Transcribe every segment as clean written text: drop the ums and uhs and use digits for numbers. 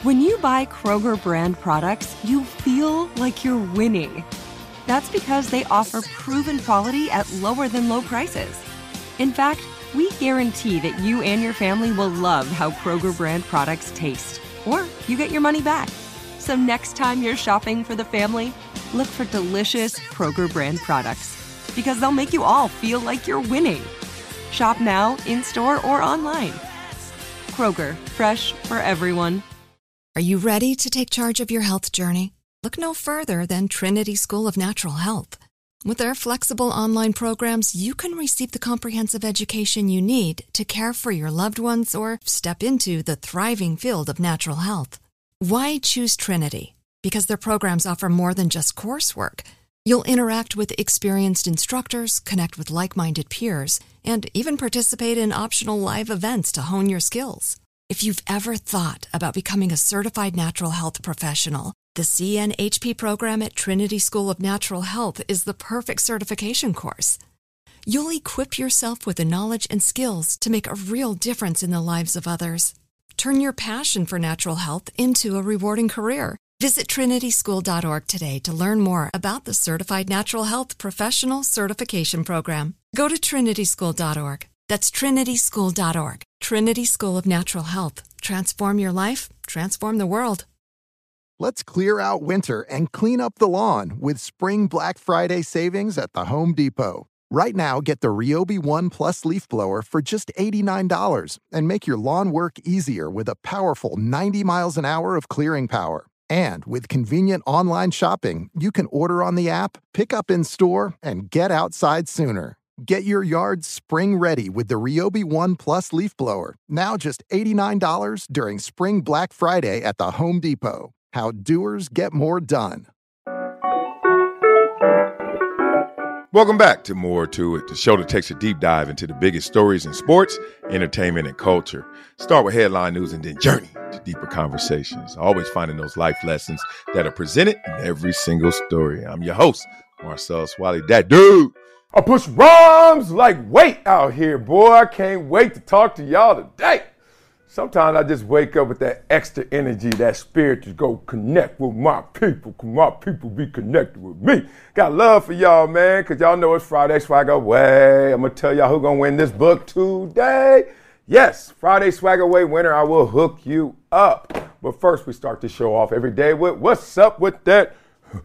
When you buy Kroger brand products, you feel like you're winning. That's because they offer proven quality at lower than low prices. In fact, we guarantee that you and your family will love how Kroger brand products taste, or you get your money back. So next time you're shopping for the family, look for delicious Kroger brand products, because they'll make you all feel like you're winning. Shop now, in-store, or online. Kroger, fresh for everyone. Are you ready to take charge of your health journey? Look no further than Trinity School of Natural Health. With their flexible online programs, you can receive the comprehensive education you need to care for your loved ones or step into the thriving field of natural health. Why choose Trinity? Because their programs offer more than just coursework. You'll interact with experienced instructors, connect with like-minded peers, and even participate in optional live events to hone your skills. If you've ever thought about becoming a certified natural health professional, the CNHP program at Trinity School of Natural Health is the perfect certification course. You'll equip yourself with the knowledge and skills to make a real difference in the lives of others. Turn your passion for natural health into a rewarding career. Visit trinityschool.org today to learn more about the Certified Natural Health Professional Certification Program. Go to trinityschool.org. That's trinityschool.org. Trinity School of Natural Health. Transform your life, transform the world. Let's clear out winter and clean up the lawn with Spring Black Friday savings at the Home Depot. Right now, get the Ryobi One Plus leaf blower for just $89 and make your lawn work easier with a powerful 90 miles an hour of clearing power. And with convenient online shopping, you can order on the app, pick up in store, and get outside sooner. Get your yard spring ready with the Ryobi One Plus leaf blower, now just $89 during Spring Black Friday at the Home Depot. How doers get more done. Welcome back to More to It, the show that takes a deep dive into the biggest stories in sports, entertainment, and culture. Start with headline news and then journey to deeper conversations. Always finding those life lessons that are presented in every single story. I'm your host, Marcel Swally, that dude. I push rhymes like weight out here, boy. I can't wait to talk to y'all today. Sometimes I just wake up with that extra energy, that spirit to go connect with my people. Can my people be connected with me? Got love for y'all, man, because y'all know it's Friday Swag Away. I'm going to tell y'all who's going to win this book today. Yes, Friday Swag Away winner, I will hook you up. But first, we start the show off every day with what's up with that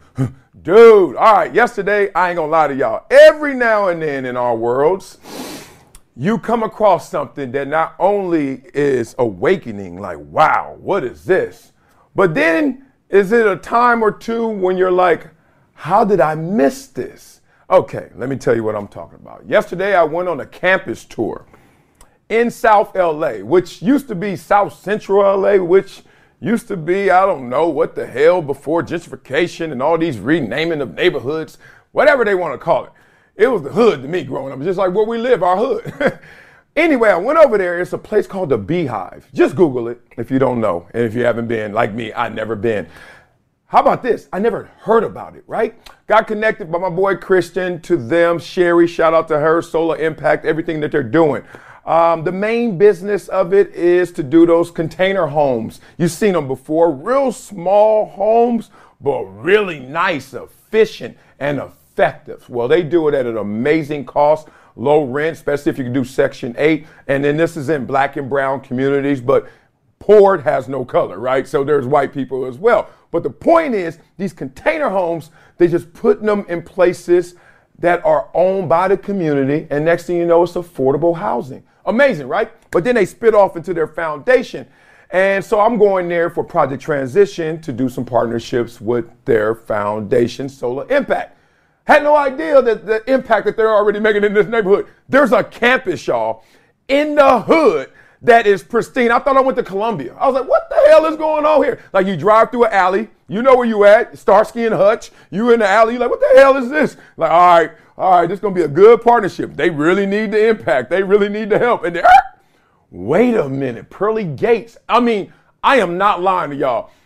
dude. All right, yesterday, I ain't going to lie to y'all. Every now and then in our worlds, you come across something that not only is awakening, like, wow, what is this? But then is it a time or two when you're like, how did I miss this? Okay, let me tell you what I'm talking about. Yesterday, I went on a campus tour in South LA, which used to be South Central LA, which used to be, I don't know what the hell, before gentrification and all these renaming of neighborhoods, whatever they want to call it. It was the hood to me growing up, just like where we live, our hood. Anyway, I went over there. It's a place called the Beehive. Just Google it if you don't know. And if you haven't been, like me, I've never been. How about this? I never heard about it, right? Got connected by my boy Christian to them. Sherry, shout out to her, Solar Impact, everything that they're doing. The main business of it is to do those container homes. You've seen them before. Real small homes, but really nice, efficient, and effective. Well, they do it at an amazing cost, low rent, especially if you can do Section 8. And then this is in black and brown communities, but poor has no color, right? So there's white people as well. But the point is, these container homes, they just put them in places that are owned by the community. And next thing you know, it's affordable housing. Amazing, right? But then they spit off into their foundation. And so I'm going there for Project Transition to do some partnerships with their foundation, Solar Impact. Had no idea that the impact that they're already making in this neighborhood. There's a campus, y'all, in the hood that is pristine. I thought I went to Columbia. I was like, what the hell is going on here? Like, you drive through an alley, you know where you at, Starsky and Hutch, you in the alley, you're like, what the hell is this? Like, all right, this is going to be a good partnership. They really need the impact. They really need the help. And then, wait a minute, pearly gates. I mean, I am not lying to y'all.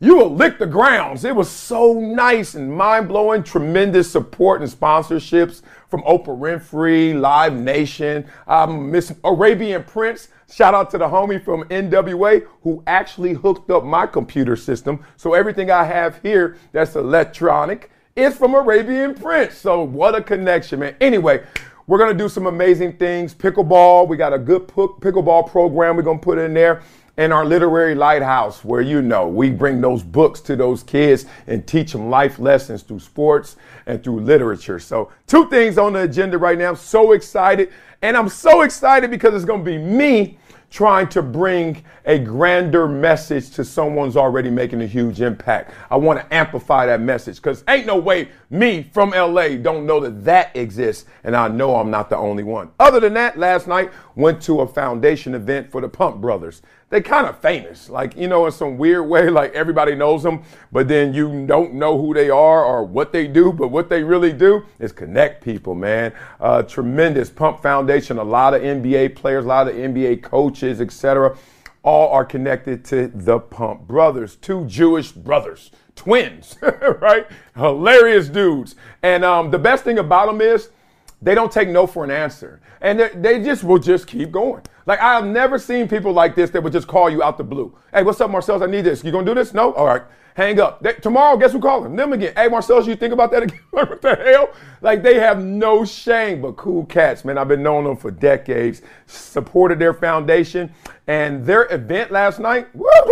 You will lick the grounds. It was so nice and mind-blowing, tremendous support and sponsorships from Oprah Winfrey, Live Nation, Miss Arabian Prince. Shout out to the homie from NWA who actually hooked up my computer system. So everything I have here that's electronic is from Arabian Prince. So what a connection, man. Anyway, we're going to do some amazing things. Pickleball, we got a good pickleball program we're going to put in there. And our literary lighthouse, where, we bring those books to those kids and teach them life lessons through sports and through literature. So 2 things on the agenda right now. I'm so excited. And I'm so excited because it's going to be me trying to bring a grander message to someone's already making a huge impact. I want to amplify that message because ain't no way me from LA don't know that exists. And I know I'm not the only one. Other than that, last night went to a foundation event for the Pump Brothers. They kind of famous, in some weird way, like everybody knows them, but then you don't know who they are or what they do, but what they really do is connect people, man. Tremendous Pump Foundation, a lot of NBA players, a lot of NBA coaches, etc. All are connected to the Pump Brothers, 2 Jewish brothers, twins, right? Hilarious dudes. And the best thing about them is they don't take no for an answer. And they will just keep going. Like, I've never seen people like this that would just call you out the blue. Hey, what's up, Marcellus? I need this. You gonna do this? No? All right. Hang up. Tomorrow, guess who calling? Them again. Hey, Marcellus, you think about that again? What the hell? Like, they have no shame, but cool cats, man. I've been knowing them for decades, supported their foundation, and their event last night,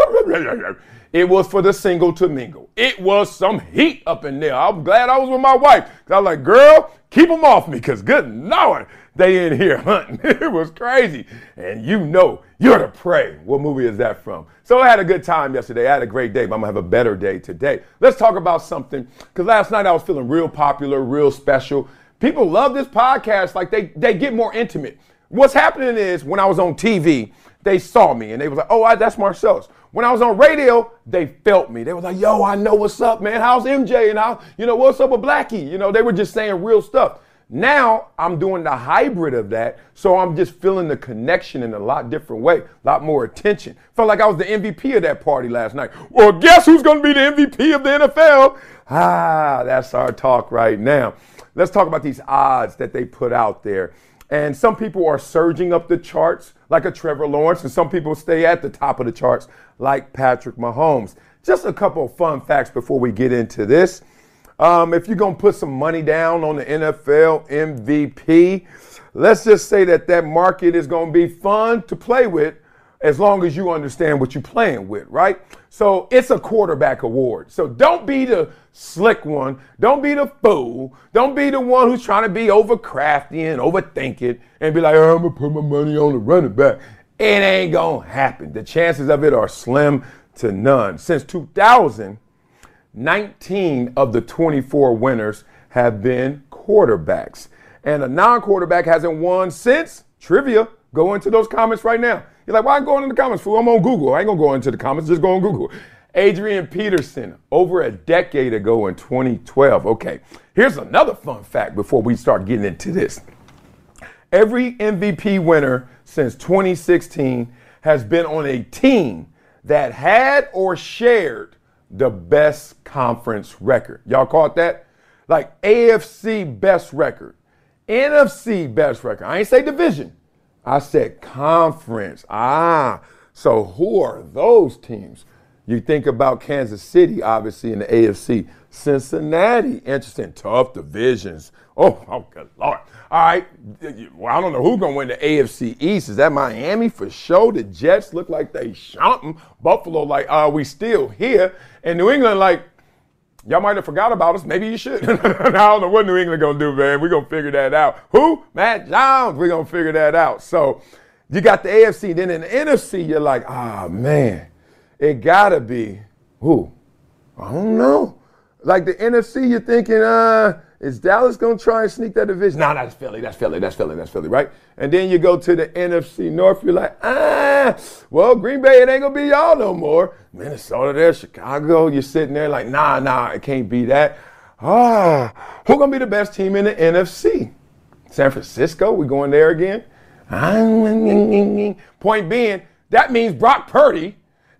it was for the single to mingle. It was some heat up in there. I'm glad I was with my wife. I was like, girl, keep them off me, because good Lord, they in here hunting. It was crazy. And you're to pray. What movie is that from? So I had a good time yesterday. I had a great day, but I'm going to have a better day today. Let's talk about something, because last night I was feeling real popular, real special. People love this podcast. Like, they get more intimate. What's happening is when I was on TV, they saw me and they was like, oh, that's Marcellus. When I was on radio, they felt me. They was like, yo, I know what's up, man. How's MJ? And what's up with Blackie? They were just saying real stuff. Now I'm doing the hybrid of that, so I'm just feeling the connection in a lot different way, a lot more attention. Felt like I was the MVP of that party last night. Well, guess who's going to be the MVP of the NFL? That's our talk right now. Let's talk about these odds that they put out there. And some people are surging up the charts like a Trevor Lawrence, and some people stay at the top of the charts like Patrick Mahomes. Just a couple of fun facts before we get into this. If you're going to put some money down on the NFL MVP, let's just say that market is going to be fun to play with as long as you understand what you're playing with, right? So it's a quarterback award. So don't be the slick one. Don't be the fool. Don't be the one who's trying to be over crafty and overthink it and be like, oh, I'm going to put my money on the running back. It ain't going to happen. The chances of it are slim to none. Since 2000, 19 of the 24 winners have been quarterbacks. And a non-quarterback hasn't won since. Trivia. Go into those comments right now. You're like, why am I going in the comments, fool? I'm on Google. I ain't going to go into the comments. Just go on Google. Adrian Peterson, over a decade ago in 2012. Okay, here's another fun fact before we start getting into this. Every MVP winner since 2016 has been on a team that had or shared the best conference record. Y'all caught that? Like AFC best record, NFC best record. I ain't say division. I said conference. So who are those teams? You think about Kansas City, obviously, in the AFC. Cincinnati, interesting, tough divisions. Oh, good Lord. All right, well, I don't know who's going to win the AFC East. Is that Miami for sure? The Jets look like they shunting. Buffalo like, we still here? And New England like, y'all might have forgot about us. Maybe you should. I don't know what New England going to do, man. We're going to figure that out. Who? Matt Jones. We're going to figure that out. So you got the AFC. Then in the NFC, you're like, man, it got to be who? I don't know. Like the NFC, you're thinking, is Dallas going to try and sneak that division? No, that's Philly, right? And then you go to the NFC North, you're like, well, Green Bay, it ain't going to be y'all no more. Minnesota there, Chicago, you're sitting there like, nah, it can't be that. Who going to be the best team in the NFC? San Francisco, we going there again? Point being, that means Brock Purdy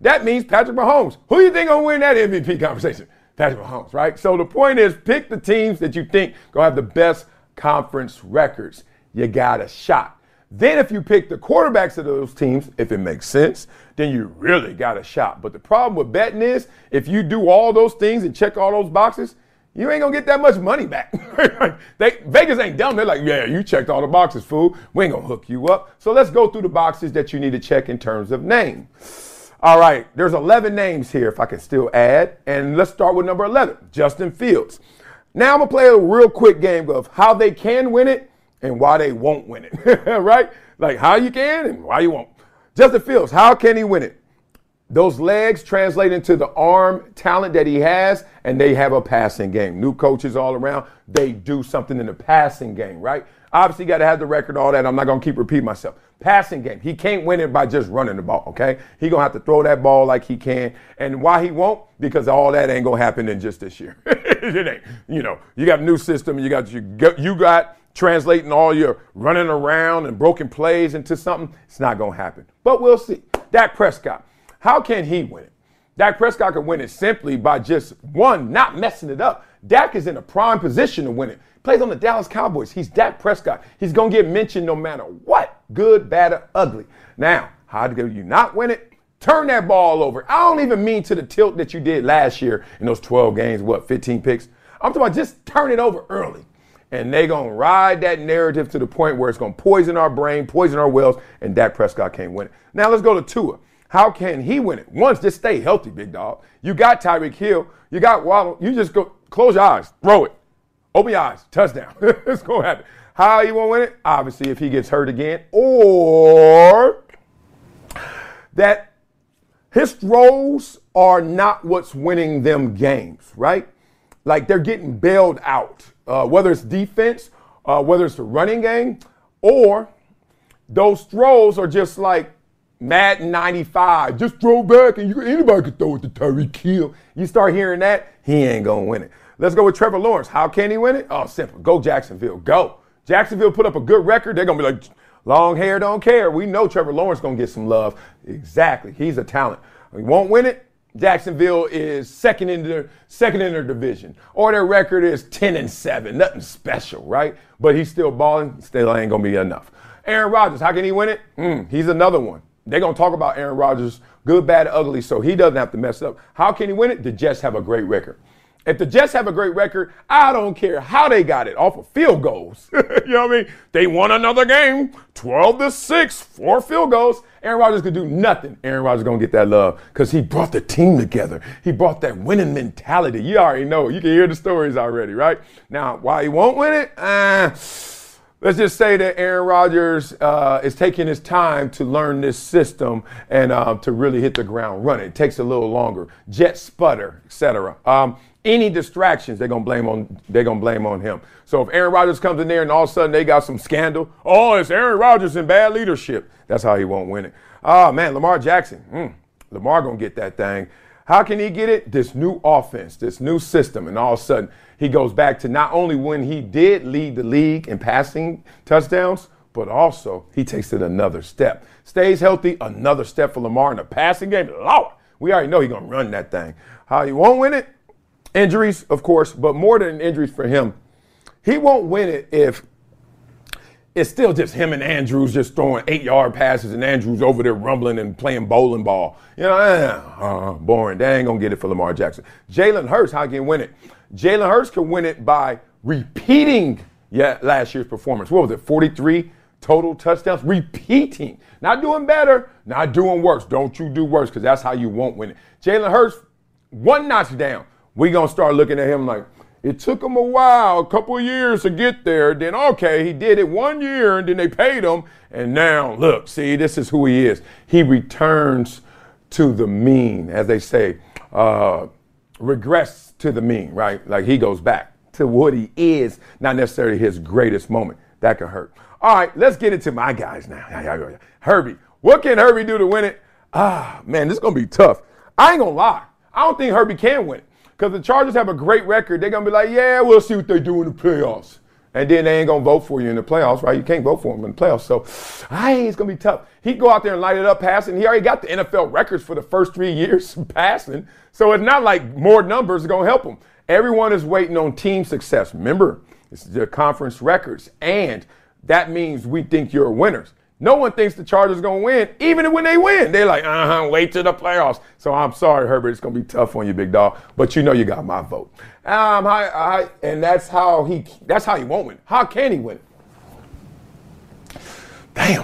That means Patrick Mahomes. Who do you think gonna win that MVP conversation? Patrick Mahomes, right? So the point is, pick the teams that you think gonna have the best conference records. You got a shot. Then if you pick the quarterbacks of those teams, if it makes sense, then you really got a shot. But the problem with betting is, if you do all those things and check all those boxes, you ain't gonna get that much money back. Vegas ain't dumb. They're like, yeah, you checked all the boxes, fool. We ain't gonna hook you up. So let's go through the boxes that you need to check in terms of name. All right, there's 11 names here, if I can still add. And let's start with number 11, Justin Fields. Now I'm gonna play a real quick game of how they can win it and why they won't win it, right? Like how you can and why you won't. Justin Fields, how can he win it? Those legs translate into the arm talent that he has, and they have a passing game. New coaches all around, they do something in the passing game, right? Obviously, you got to have the record, all that. I'm not going to keep repeating myself. Passing game. He can't win it by just running the ball, okay? He going to have to throw that ball like he can. And why he won't? Because all that ain't going to happen in just this year. It ain't. You know, you got a new system, and you got translating all your running around and broken plays into something. It's not going to happen. But we'll see. Dak Prescott. How can he win it? Dak Prescott can win it simply by just, one, not messing it up. Dak is in a prime position to win it. Plays on the Dallas Cowboys. He's Dak Prescott. He's going to get mentioned no matter what, good, bad, or ugly. Now, how do you not win it? Turn that ball over. I don't even mean to the tilt that you did last year in those 12 games, 15 picks. I'm talking about just turn it over early. And they're going to ride that narrative to the point where it's going to poison our brain, poison our wells, and Dak Prescott can't win it. Now, let's go to Tua. How can he win it? One, just stay healthy, big dog. You got Tyreek Hill. You got Waddle. You just go close your eyes, throw it. Open your eyes, touchdown. It's going to happen. How he won't win it? Obviously, if he gets hurt again, or that his throws are not what's winning them games, right? Like they're getting bailed out, whether it's defense, whether it's the running game, or those throws are just like Madden 95, just throw back and anybody can throw it to Tyreek Hill. You start hearing that, he ain't going to win it. Let's go with Trevor Lawrence. How can he win it? Oh, simple. Go Jacksonville. Go. Jacksonville put up a good record. They're going to be like, long hair don't care. We know Trevor Lawrence going to get some love. Exactly. He's a talent. He won't win it. Jacksonville is second in their division. Or their record is 10-7. Nothing special, right? But he's still balling. Still ain't going to be enough. Aaron Rodgers, how can he win it? He's another one. They're going to talk about Aaron Rodgers, good, bad, ugly, so he doesn't have to mess up. How can he win it? The Jets have a great record. If the Jets have a great record, I don't care how they got it, off of field goals. You know what I mean? They won another game, 12-6, 4 field goals. Aaron Rodgers could do nothing. Aaron Rodgers is going to get that love because he brought the team together. He brought that winning mentality. You already know. You can hear the stories already, right? Now, why he won't win it? Let's just say that Aaron Rodgers is taking his time to learn this system and to really hit the ground running. It takes a little longer. Jet sputter, etc. Any distractions, they're gonna blame on him. So if Aaron Rodgers comes in there and all of a sudden they got some scandal, oh, it's Aaron Rodgers in bad leadership. That's how he won't win it. Oh man, Lamar Jackson, Lamar gonna get that thing. How can he get it? This new offense, this new system, and all of a sudden he goes back to not only when he did lead the league in passing touchdowns, but also he takes it another step. Stays healthy, another step for Lamar in the passing game. Lord, we already know he's gonna run that thing. How he won't win it? Injuries, of course, but more than injuries for him. He won't win it if it's still just him and Andrews just throwing 8-yard passes and Andrews over there rumbling and playing bowling ball. You know, boring. That ain't going to get it for Lamar Jackson. Jalen Hurts, how can he win it? Jalen Hurts can win it by repeating last year's performance. What was it, 43 total touchdowns? Repeating. Not doing better, not doing worse. Don't you do worse because that's how you won't win it. Jalen Hurts, one notch down. We're going to start looking at him like, it took him a while, a couple of years to get there. Then, okay, he did it 1 year, and then they paid him. And now, look, see, this is who he is. He returns to the mean, as they say, regress to the mean, right? Like he goes back to what he is, not necessarily his greatest moment. That can hurt. All right, let's get into my guys now. Herbie. What can Herbie do to win it? Man, this is going to be tough. I ain't going to lie. I don't think Herbie can win it. Because the Chargers have a great record. They're going to be like, yeah, we'll see what they do in the playoffs. And then they ain't going to vote for you in the playoffs, right? You can't vote for him in the playoffs. So, it's going to be tough. He'd go out there and light it up passing. He already got the NFL records for the first 3 years passing. So it's not like more numbers are going to help him. Everyone is waiting on team success. Remember, it's the conference records. And that means we think you're winners. No one thinks the Chargers are going to win, even when they win. They're like, wait till the playoffs. So I'm sorry, Herbert. It's going to be tough on you, big dog. But you know you got my vote. And that's how he won't win. How can he win? Damn.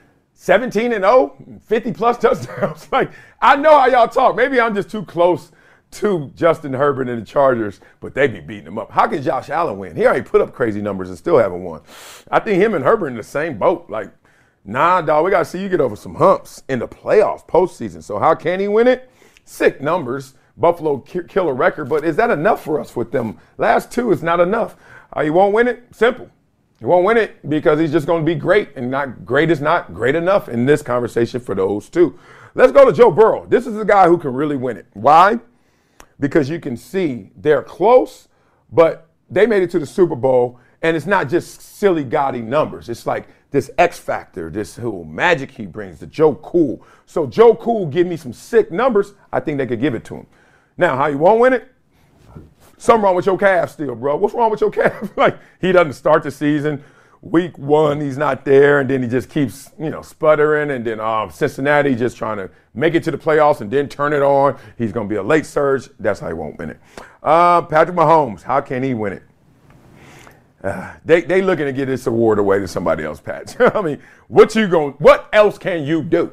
17-0, 50-plus touchdowns. Like, I know how y'all talk. Maybe I'm just too close to Justin Herbert and the Chargers, but they be beating him up. How can Josh Allen win? He already put up crazy numbers and still haven't won. I think him and Herbert in the same boat. Like, nah, dog, we got to see you get over some humps in the playoffs, postseason. So how can he win it? Sick numbers. Buffalo killer record, but is that enough for us with them? Last two is not enough. He won't win it? Simple. He won't win it because he's just going to be great, and not great is not great enough in this conversation for those two. Let's go to Joe Burrow. This is a guy who can really win it. Why? Because you can see they're close, but they made it to the Super Bowl, and it's not just silly, gaudy numbers. It's like this X factor, this whole magic he brings, the Joe Cool. So Joe Cool give me some sick numbers. I think they could give it to him. Now, how you won't win it? Something wrong with your calf still, bro. What's wrong with your calf? Like, he doesn't start the season. Week 1, he's not there, and then he just keeps, sputtering. And then Cincinnati just trying to make it to the playoffs and then turn it on. He's going to be a late surge. That's how he won't win it. Patrick Mahomes, how can he win it? They looking to get this award away to somebody else, Pat. I mean, what else can you do?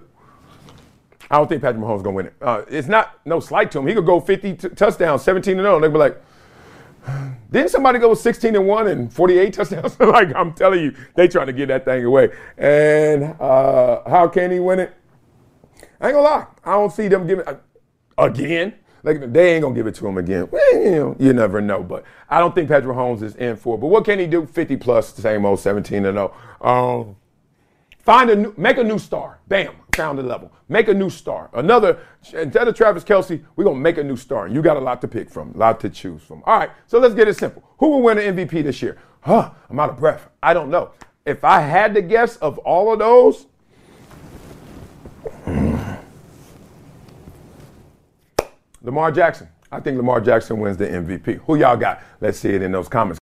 I don't think Patrick Mahomes is going to win it. It's not no slight to him. He could go 50 touchdowns, 17-0. They'd be like, didn't somebody go 16-1 and 48 touchdowns? Like, I'm telling you, they trying to get that thing away. And how can he win it? I ain't going to lie. I don't see them giving it again. Like, they ain't going to give it to him again. Well, you never know. But I don't think Patrick Mahomes is in for it. But what can he do? 50-plus, the same old 17-0. Make a new star. Bam, found the level. Make a new star. Instead of Travis Kelce, we're going to make a new star. You got a lot to pick from, a lot to choose from. All right, so let's get it simple. Who will win an MVP this year? I'm out of breath. I don't know. If I had to guess of all of those, Lamar Jackson. I think Lamar Jackson wins the MVP. Who y'all got? Let's see it in those comments.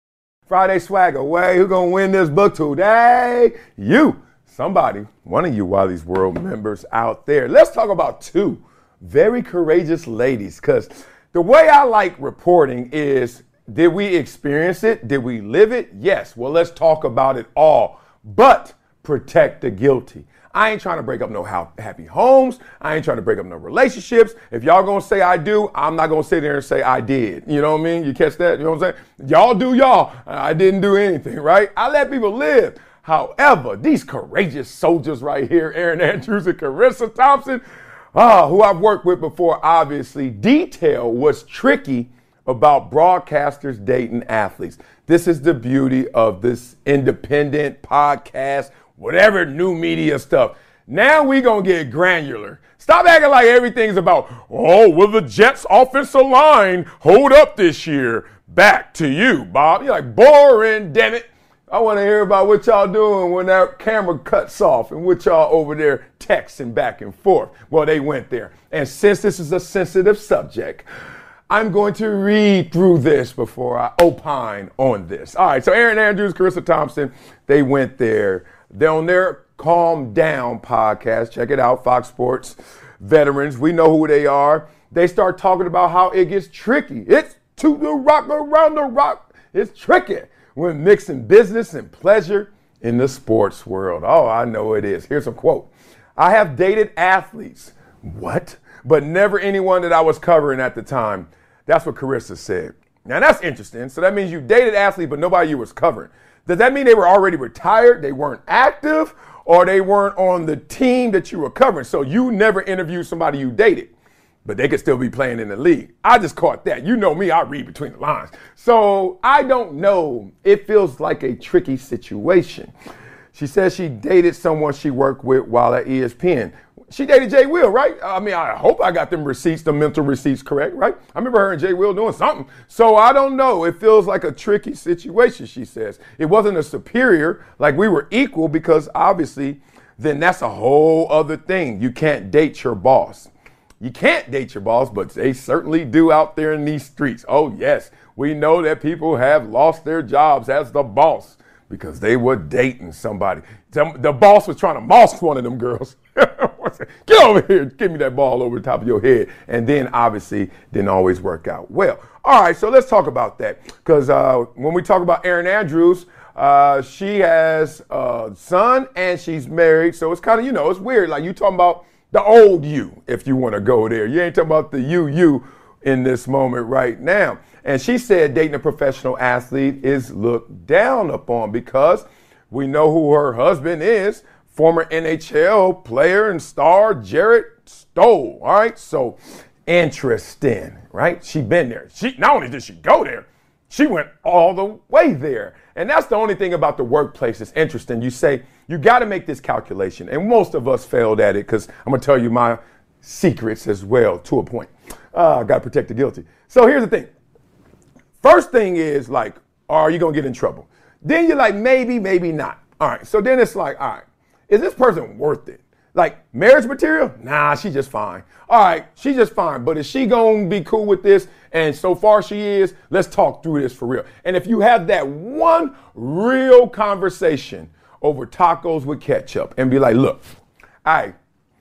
Friday swagger. Who going to win this book today? You. Somebody, one of you Wiley's World members out there. Let's talk about two very courageous ladies, because the way I like reporting is, did we experience it? Did we live it? Yes. Well, let's talk about it all, but protect the guilty. I ain't trying to break up no happy homes. I ain't trying to break up no relationships. If y'all gonna say I do, I'm not gonna sit there and say I did. You know what I mean? You catch that? You know what I'm saying? Y'all do y'all. I didn't do anything, right? I let people live. However, these courageous soldiers right here, Erin Andrews and Charissa Thompson, who I've worked with before, obviously, detail what's tricky about broadcasters dating athletes. This is the beauty of this independent podcast, whatever new media stuff. Now we gonna get granular. Stop acting like everything's about, will the Jets offensive line hold up this year? Back to you, Bob. You're like, boring, damn it. I want to hear about what y'all doing when that camera cuts off and what y'all over there texting back and forth. Well, they went there. And since this is a sensitive subject, I'm going to read through this before I opine on this. All right, so Erin Andrews, Charissa Thompson, they went there. They're on their Calm Down podcast. Check it out, Fox Sports veterans. We know who they are. They start talking about how it gets tricky. It's to the rock, around the rock. It's tricky when mixing business and pleasure in the sports world. Oh, I know it is. Here's a quote. I have dated athletes. What? But never anyone that I was covering at the time. That's what Charissa said. Now, that's interesting. So that means you dated athletes, but nobody you was covering. Does that mean they were already retired, they weren't active, or they weren't on the team that you were covering? So you never interviewed somebody you dated, but they could still be playing in the league. I just caught that. You know me, I read between the lines. So I don't know. It feels like a tricky situation. She says she dated someone she worked with while at ESPN. She dated Jay Will, right? I mean, I hope I got them receipts, the mental receipts correct, right? I remember her and Jay Will doing something. So I don't know. It feels like a tricky situation, she says. It wasn't a superior, like we were equal, because obviously then that's a whole other thing. You can't date your boss. You can't date your boss, but they certainly do out there in these streets. Oh, yes, we know that people have lost their jobs as the boss because they were dating somebody. The boss was trying to moss one of them girls. Get over here, give me that ball over the top of your head. And then obviously didn't always work out well. All right, so let's talk about that. Because when we talk about Erin Andrews, she has a son and she's married. So it's kind of, it's weird. Like you talking about the old you, if you want to go there. You ain't talking about the you in this moment right now. And she said dating a professional athlete is looked down upon because we know who her husband is, former NHL player and star Jarrett Stoll. All right, so interesting, right? She been there. She not only did she go there, she went all the way there. And that's the only thing about the workplace that's interesting. You say, you got to make this calculation. And most of us failed at it because I'm going to tell you my secrets as well to a point. Got to protect the guilty. So here's the thing. First thing is like, are you going to get in trouble? Then you're like, maybe, maybe not. All right. So then it's like, all right, is this person worth it? Like marriage material? Nah, she's just fine. All right, she's just fine. But is she going to be cool with this? And so far she is. Let's talk through this for real. And if you have that one real conversation over tacos with ketchup and be like, look, all right,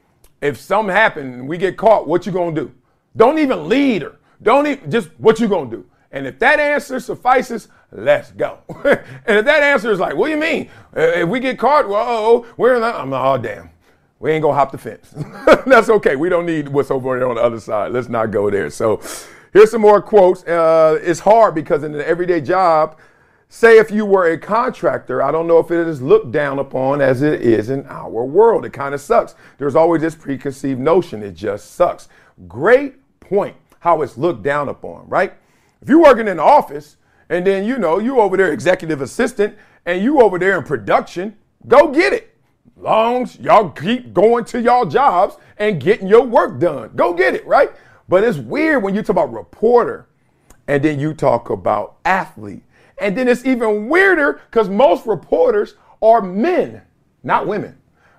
if something happened and we get caught, what you going to do? Don't even lead her. Don't even, just what you going to do? And if that answer suffices, let's go. And if that answer is like, what do you mean? If we get caught, well, we're in that. I'm like, oh, damn. We ain't going to hop the fence. That's okay. We don't need what's over there on the other side. Let's not go there. So here's some more quotes. It's hard because in an everyday job, say if you were a contractor, I don't know if it is looked down upon as it is in our world. It kind of sucks. There's always this preconceived notion. It just sucks. Great point how it's looked down upon, right? If you're working in the office and then, you over there executive assistant and you over there in production, go get it. Long as y'all keep going to y'all jobs and getting your work done. Go get it, right? But it's weird when you talk about reporter and then you talk about athlete. And then it's even weirder because most reporters are men, not women.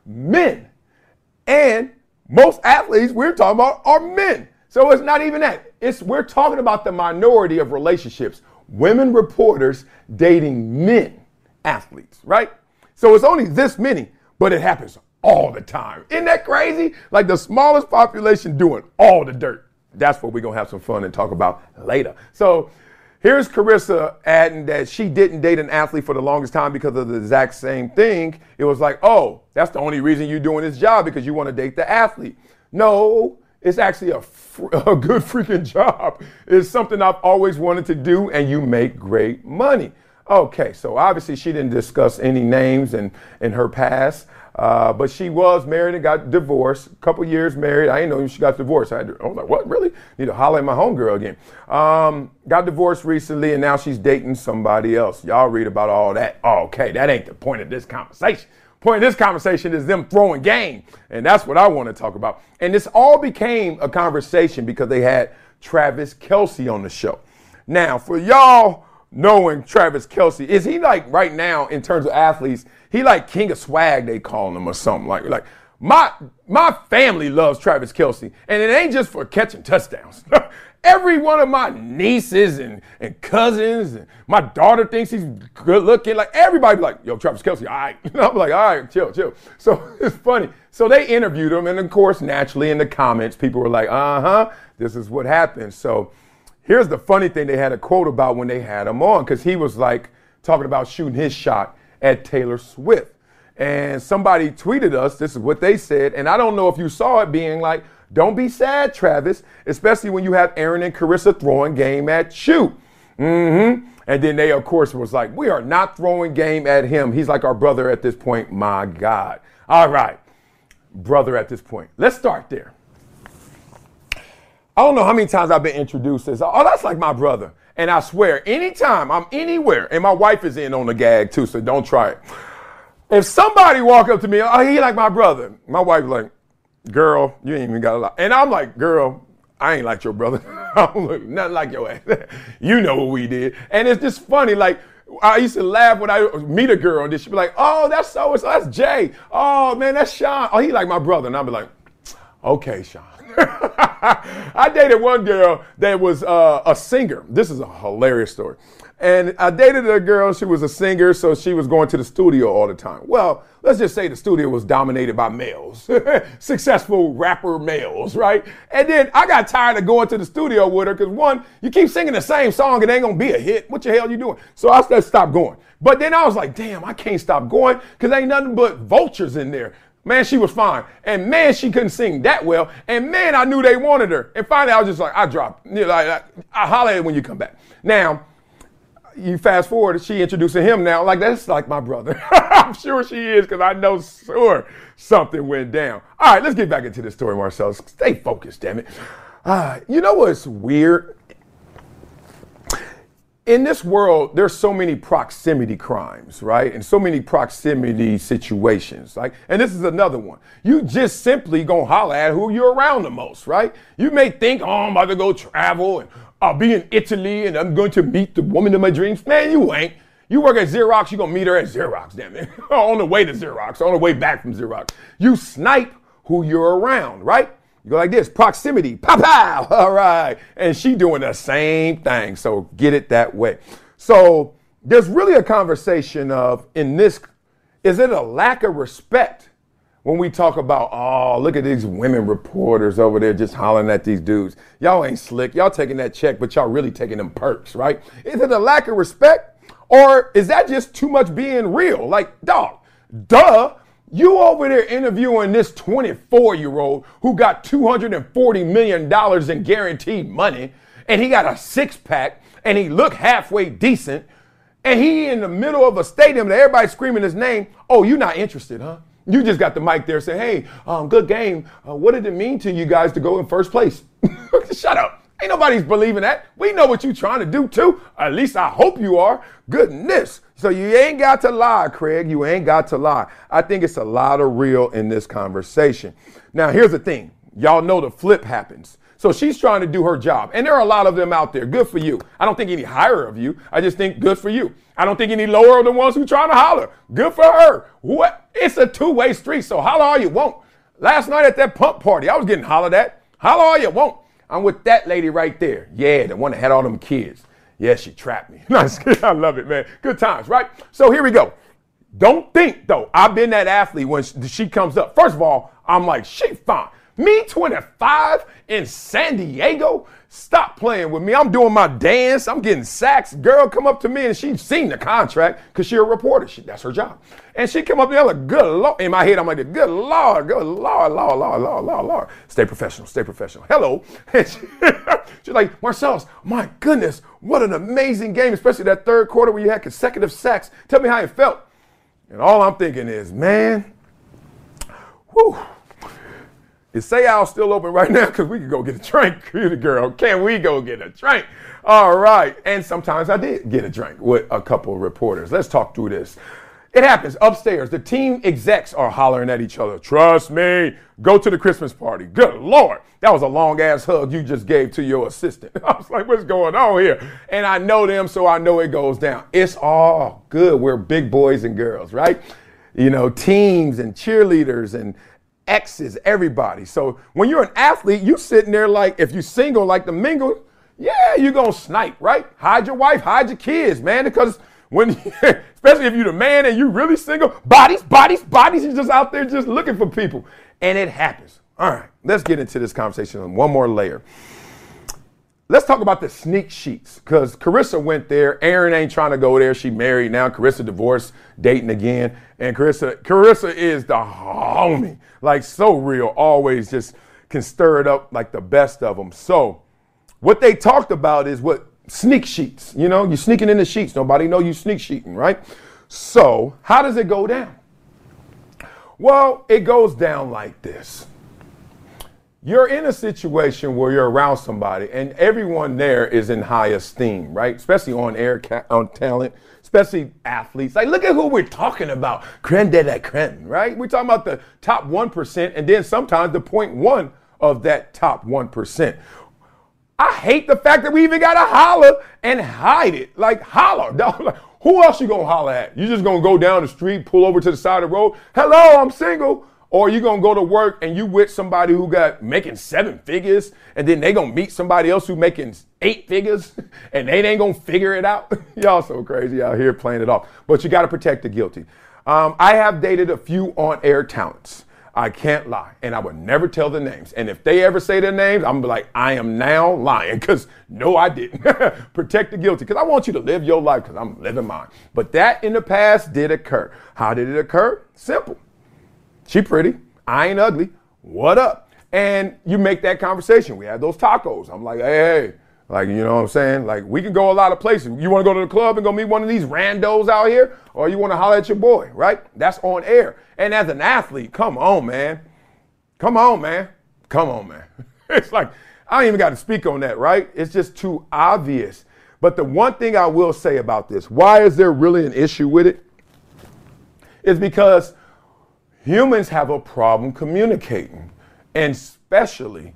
Men. And most athletes we're talking about are men. So it's not even that. We're talking about the minority of relationships. Women reporters dating men athletes, right? So it's only this many, but it happens all the time. Isn't that crazy? Like the smallest population doing all the dirt. That's what we're going to have some fun and talk about later. So here's Carissa adding that she didn't date an athlete for the longest time because of the exact same thing. It was like, oh, that's the only reason you're doing this job because you want to date the athlete. No, it's actually a good freaking job. It's something I've always wanted to do, and you make great money. Okay, so obviously she didn't discuss any names in her past, but she was married and got divorced. A couple years married. I didn't know she got divorced. I was like, what, really? Need to holler at my homegirl again. Got divorced recently, and now she's dating somebody else. Y'all read about all that. Oh, okay, that ain't the point of this conversation. Point of this conversation is them throwing game, and that's what I want to talk about. And this all became a conversation because they had Travis Kelce on the show. Now, for y'all knowing Travis Kelce, is he like right now in terms of athletes, he like king of swag, they call him or something like my family loves Travis Kelce, and it ain't just for catching touchdowns. Every one of my nieces and cousins, and my daughter thinks he's good looking. Like everybody be like, yo, Travis Kelce, all right. I'm like, all right, chill. So it's funny. So they interviewed him, and of course, naturally in the comments, people were like, this is what happened. So here's the funny thing they had a quote about when they had him on, because he was like talking about shooting his shot at Taylor Swift. And somebody tweeted us, this is what they said, and I don't know if you saw it, being like, don't be sad, Travis, especially when you have Erin and Carissa throwing game at you. And then they, of course, was like, we are not throwing game at him. He's like our brother at this point. My God. All right. Brother at this point. Let's start there. I don't know how many times I've been introduced as, oh, that's like my brother. And I swear, anytime I'm anywhere, and my wife is in on the gag too, so don't try it. If somebody walk up to me, oh, he like my brother. My wife like, girl, you ain't even got a lot. And I'm like, girl, I ain't like your brother. I don't look nothing like your ass. You know what we did. And it's just funny, like, I used to laugh when I meet a girl and she'd be like, oh, that's so-and-so, that's Jay. Oh, man, that's Sean. Oh, he like my brother. And I'd be like, okay, Sean. I dated one girl that was a singer. This is a hilarious story. And I dated a girl, she was a singer, so she was going to the studio all the time. Well, let's just say the studio was dominated by males, successful rapper males, right? And then I got tired of going to the studio with her because one, you keep singing the same song, it ain't gonna be a hit. What the hell you doing? So I just stopped going. But then I was like, damn, I can't stop going because ain't nothing but vultures in there. Man, she was fine. And man, she couldn't sing that well. And man, I knew they wanted her. And finally, I was just like, I dropped. You know, I holler at it when you come back. Now, you fast forward, she introducing him now, like that's like my brother. I'm sure she is because I know sure something went down. All right, let's get back into this story, Marcel. Stay focused, damn it. You know what's weird? In this world, there's so many proximity crimes, right? And so many proximity situations, like, and this is another one. You just simply gonna holler at who you're around the most, right? You may think, oh, I'm about to go travel and I'll be in Italy and I'm going to meet the woman of my dreams. Man, you ain't. You work at Xerox, you're going to meet her at Xerox, damn it. On the way to Xerox, on the way back from Xerox. You snipe who you're around, right? You go like this, proximity, pow, all right. And she doing the same thing, so get it that way. So there's really a conversation of, in this, is it a lack of respect when we talk about, oh, look at these women reporters over there just hollering at these dudes. Y'all ain't slick. Y'all taking that check, but y'all really taking them perks, right? Is it a lack of respect? Or is that just too much being real? Like, dog, duh. You over there interviewing this 24-year-old who got $240 million in guaranteed money, and he got a six-pack, and he look halfway decent, and he in the middle of a stadium that everybody's screaming his name. Oh, you not interested, huh? You just got the mic there saying, hey, good game. What did it mean to you guys to go in first place? Shut up. Ain't nobody's believing that. We know what you're trying to do too. At least I hope you are. Goodness. So you ain't got to lie, Craig. You ain't got to lie. I think it's a lot of real in this conversation. Now, here's the thing. Y'all know the flip happens. So she's trying to do her job. And there are a lot of them out there. Good for you. I don't think any higher of you. I just think good for you. I don't think any lower of the ones who trying to holler. Good for her. What? It's a two-way street, so holler all you want. Last night at that pump party, I was getting hollered at. Holler all you want. I'm with that lady right there. Yeah, the one that had all them kids. Yeah, she trapped me. I love it, man. Good times, right? So here we go. Don't think, though, I've been that athlete when she comes up. First of all, I'm like, she fine. Me, 25, in San Diego? Stop playing with me. I'm doing my dance. I'm getting sacks. Girl come up to me and she's seen the contract because she's a reporter. That's her job. And she come up there like, good Lord. In my head, I'm like, good Lord, good Lord, Lord, Lord, Lord, Lord, Lord. Stay professional, stay professional. Hello. She's like, Marcellus, my goodness, what an amazing game, especially that third quarter where you had consecutive sacks. Tell me how it felt. And all I'm thinking is, man, whew. Is Say-Al still open right now? Because we could go get a drink, girl. Can we go get a drink? All right. And sometimes I did get a drink with a couple of reporters. Let's talk through this. It happens upstairs. The team execs are hollering at each other. Trust me. Go to the Christmas party. Good Lord. That was a long-ass hug you just gave to your assistant. I was like, what's going on here? And I know them, so I know it goes down. It's all good. We're big boys and girls, right? You know, teams and cheerleaders and exes, everybody. So when you're an athlete, you sitting there like, if you single like the mingle, yeah, you're going to snipe, right? Hide your wife, hide your kids, man, because when, especially if you're the man and you really single, bodies, you're just out there just looking for people. And it happens. All right, let's get into this conversation on one more layer. Let's talk about the sneak sheets, because Carissa went there. Aaron ain't trying to go there. She married now. Carissa divorced, dating again. And Carissa is the homie, like so real, always just can stir it up like the best of them. So what they talked about is what sneak sheets, you know, you sneaking in the sheets. Nobody know you sneak sheeting, right? So how does it go down? Well, it goes down like this. you're in a situation where you're around somebody and everyone there is in high esteem, right? Especially on air, on talent, especially athletes. Like, look at who we're talking about. Creme de la creme, right? We're talking about the top 1% and then sometimes the 0.1 of that top 1%. I hate the fact that we even got to holler and hide it. Like, holler. Like, who else you going to holler at? You just going to go down the street, pull over to the side of the road. Hello, I'm single. Or you going to go to work and you with somebody who got making 7 figures and then they going to meet somebody else who making 8 figures and they ain't going to figure it out. Y'all so crazy out here playing it off. But you got to protect the guilty. I have dated a few on-air talents. I can't lie. And I would never tell the names. And if they ever say their names, I'm like, I am now lying because no, I didn't. Protect the guilty because I want you to live your life because I'm living mine. But that in the past did occur. How did it occur? Simple. She pretty, I ain't ugly, what up? And you make that conversation. We had those tacos. I'm like, hey, like, you know what I'm saying? Like, we can go a lot of places. You want to go to the club and go meet one of these randos out here? Or you want to holler at your boy, right? That's on air. And as an athlete, come on, man. Come on, man. Come on, man. It's like, I don't even got to speak on that, right? It's just too obvious. But the one thing I will say about this, why is there really an issue with it? Is because humans have a problem communicating, and especially